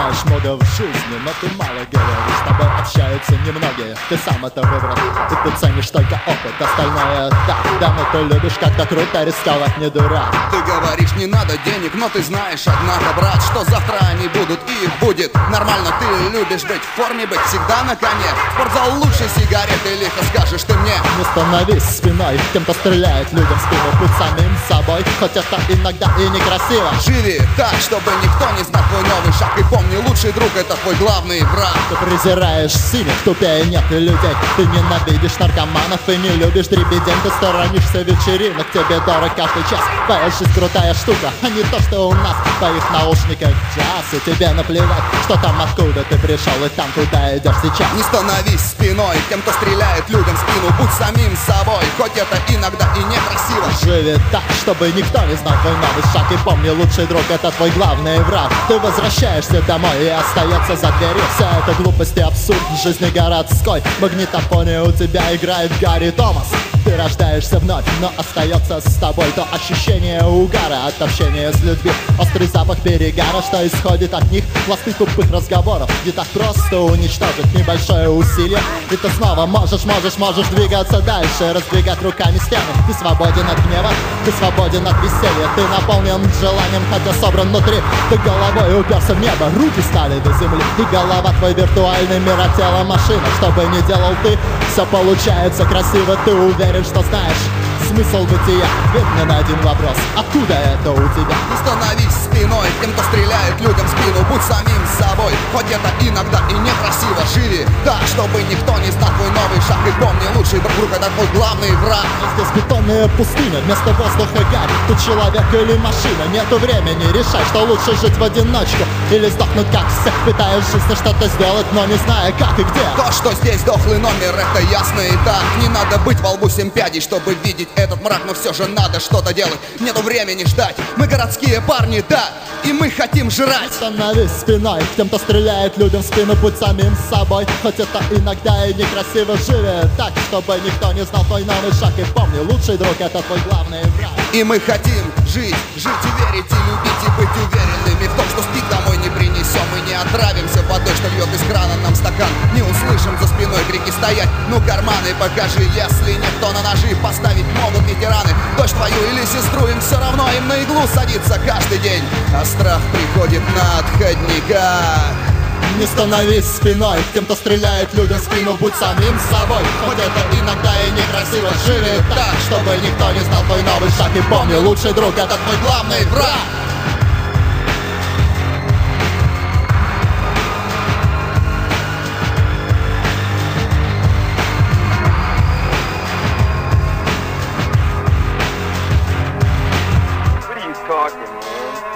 знаешь много в жизни, но ты мало говоришь. С тобой общаются немногие, ты сам это выбрал. И ты ценишь только опыт, остальное да, но ты любишь как-то круто рисковать, не дурак. Ты говоришь, не надо денег, но ты знаешь, однако, брат, что завтра они будут, и их будет нормально. Ты любишь быть в форме, быть всегда на коне. Спортзал лучше сигареты, лихо скажешь ты мне. Не становись спиной к тем, кто стреляет людям в спину. Будь самим собой, хоть это иногда и некрасиво. Живи так, чтобы никто не знал твой новый шаг. И помни, лучший друг — это твой главный враг. Ты презираешь синих, тупее нет людей. Ты ненавидишь наркоманов и не любишь дребедень. Ты сторонишься вечеринок, тебе дорог каждый час. Твоя жизнь крутая штука, а не то, что у нас. В твоих наушниках джаз, и тебе наплевать, что там, откуда ты пришел, и там, куда идешь сейчас. Не становись спиной к тем, кто стреляет людям в спину. Будь самим собой, хоть это иногда и некрасиво. Живи так, чтобы никто не знал твой новый шаг. И помни, лучший друг — это твой главный враг. Ты возвращаешься домой и остается за дверью. Вся эта глупость и абсурд жизни городской. В магнитофоне у тебя играет Гарри Томас. Ты рождаешься вновь, но остается с тобой то ощущение угара от общения с людьми. Острый запах перегара, что исходит от них. Пласты тупых разговоров, где так просто уничтожить небольшое усилие. И ты снова можешь двигаться дальше, раздвигать руками стены. Ты свободен от гнева, ты свободен от веселья. Ты наполнен желанием, хотя собран внутри. Ты головой уперся в небо, руки стали до земли. И голова твой виртуальный мир, а тело машина. Что бы ни делал ты, все получается красиво. Ты уверен, что знаешь смысл бытия. Ответ мне на один вопрос: откуда это у тебя? Не становись спиной к тем, кто стреляет людям в спину. Будь самим собой, хоть это иногда и некрасиво. Живи так, чтобы никто не знал твой новый шаг. И помни, лучший друг — это твой главный враг. Здесь бетонная пустыня, вместо воздуха гарь. Ты человек или машина, нету времени решать, что лучше жить в одиночку или сдохнуть как всех. Пытаешь жизни что-то сделать, но не зная как и где. То, что здесь дохлый номер, это ясно и так. Не надо быть во лбу 7 пядей, чтобы видеть этот мрак, но все же надо что-то делать. Нету времени ждать, мы городские парни, да, и мы хотим жрать. Не становись спиной к тем, кто стреляет людям в спину. Будь самим собой, хоть это иногда и некрасиво. Живи так, чтобы никто не знал твой новый шаг. И помни, лучший друг — это твой главный враг. И мы хотим жить и верить, и любить, и быть уверенными в том, что стик домой не принесем. Мы не отравимся водой, что льет из крана нам стакан. Не услышим за спиной крики стоять: ну карманы покажи. Если нет, то на ножи поставить могут ветераны. Дочь твою или сестру, им все равно, им на иглу садится каждый день. А страх приходит на отходниках. Не становись спиной к тем, кто стреляет людям в спину. Будь самим собой, хоть это иногда и некрасиво. Живи так, чтобы никто не знал твой новый шаг. И помни, лучший друг — это твой главный враг.